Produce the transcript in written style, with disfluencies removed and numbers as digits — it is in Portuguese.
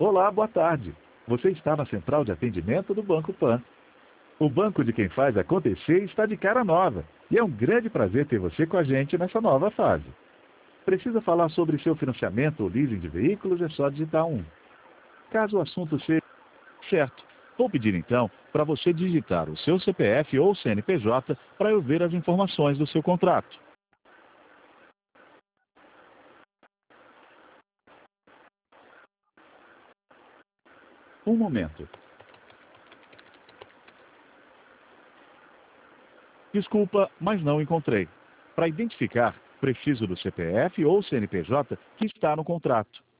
Olá, boa tarde. Você está na central de atendimento do Banco Pan. O banco de quem faz acontecer está de cara nova e é um grande prazer ter você com a gente nessa nova fase. Precisa falar sobre seu financiamento ou leasing de veículos? É só digitar um. Caso o assunto seja certo, vou pedir então para você digitar o seu CPF ou CNPJ para eu ver as informações do seu contrato. Um momento. Desculpa, mas não encontrei. Para identificar, preciso do CPF ou CNPJ que está no contrato.